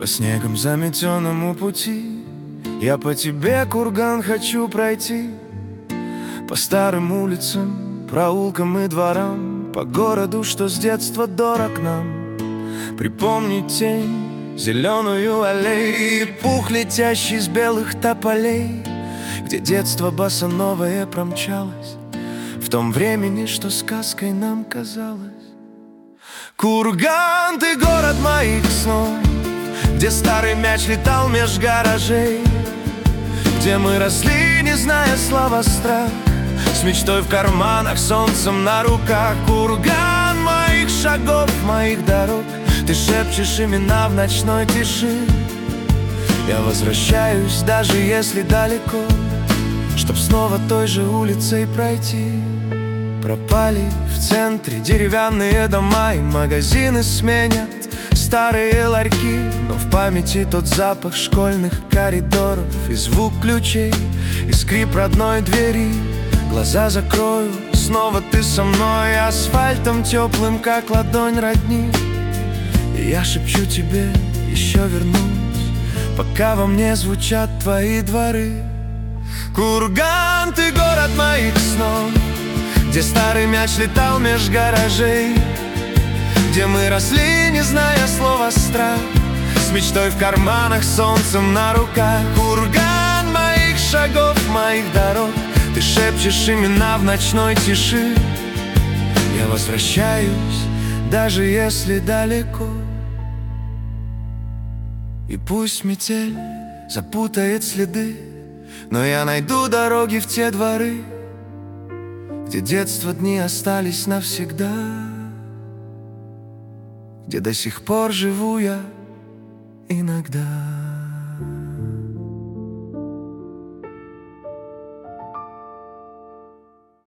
снегом заметенному пути я по тебе, курган, хочу пройти. По старым улицам, проулкам и дворам, по городу, что с детства дорог нам. Припомнить тень, зеленую аллею и пух, летящий с белых тополей, где детство босоновое промчалось в том времени, что сказкой нам казалось. Курган, ты город моих снов, где старый мяч летал меж гаражей, где мы росли, не зная слова страх, с мечтой в карманах, солнцем на руках. Курган моих шагов, моих дорог, ты шепчешь имена в ночной тиши. Я возвращаюсь, даже если далеко, чтоб снова той же улицей пройти. Пропали в центре деревянные дома, и магазины сменят старые ларьки, но в памяти тот запах школьных коридоров, и звук ключей, и скрип родной двери. Глаза закрою, снова ты со мной, асфальтом теплым, как ладонь родни. И я шепчу тебе, еще вернусь, пока во мне звучат твои дворы. Курган, ты город моих снов, где старый мяч летал меж гаражей, где мы росли, не зная слова страх, с мечтой в карманах, солнцем на руках. Курган моих шагов, моих дорог, ты шепчешь имена в ночной тиши. Я возвращаюсь, даже если далеко. И пусть метель запутает следы, но я найду дороги в те дворы, где детства дни остались навсегда, где до сих пор живу я иногда.